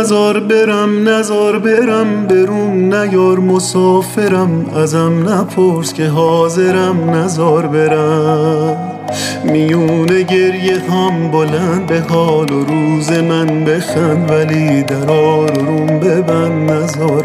نزار برم برون نیار مسافرم، ازم نپرس که حاضرم نزار برم. میونه گریه هم بلند به حال و روز من بخند، ولی در آروم ببند نزار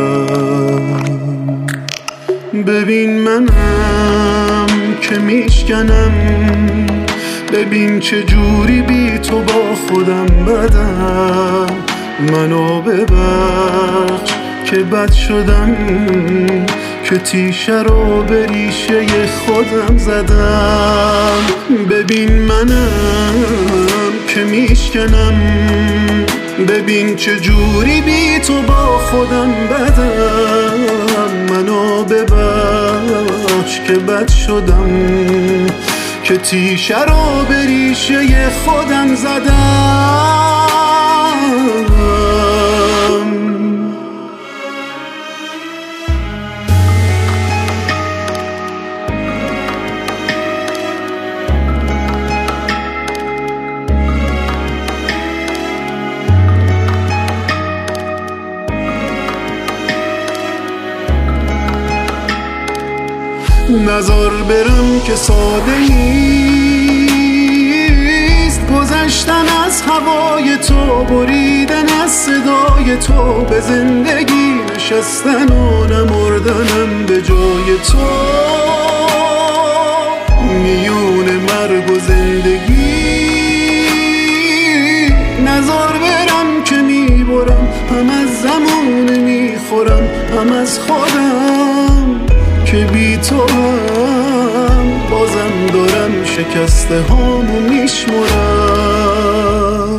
برم. ببین منم که میشکنم، ببین چه جوری بی تو با خودم بدم. منو ببخش که بد شدم، که تیشه رو به ریشه خودم زدم. ببین منم که میشکنم، ببین چه جوری بی تو با خودم بدم. منو ببخش که بد شدم، که تیشه رو به ریشه خودم زدم. نزار برم که ساده نیست، گذشتن از هوای تو، بریدن از صدای تو، به زندگی نشستن و نمردنم به جای تو. میون مرگ و زندگی نزار برم که میبرم، هم از زمان میخورم هم از خودم، که بی تو هم بازم دارم شکسته هامو میشمرم.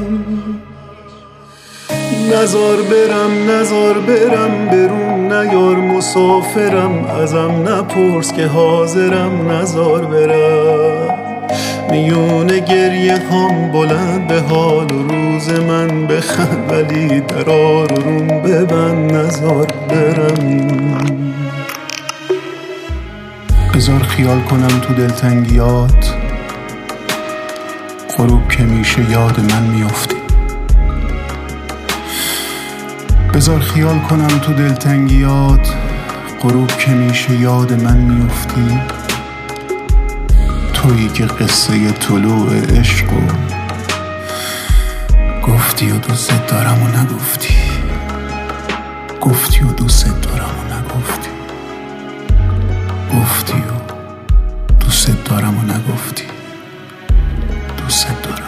نزار برم برون نیار مسافرم، ازم نپرس که حاضرم نزار برم. میونه گریه هم بلند به حال و روز من بخند، ولی در آروم ببند نزار برم. بذار خیال کنم تو دلتنگیات، غروب که میشه یاد من میافتی. بذار خیال کنم تو دلتنگیات، غروب که میشه یاد من میافتی. تویی که قصه طلوع عشق و گفتی و دوست دارم و نگفتی، گفتی و دوست دارم و نگفتی، گفتی و دوست دارم و نگفتی، دوست دارم.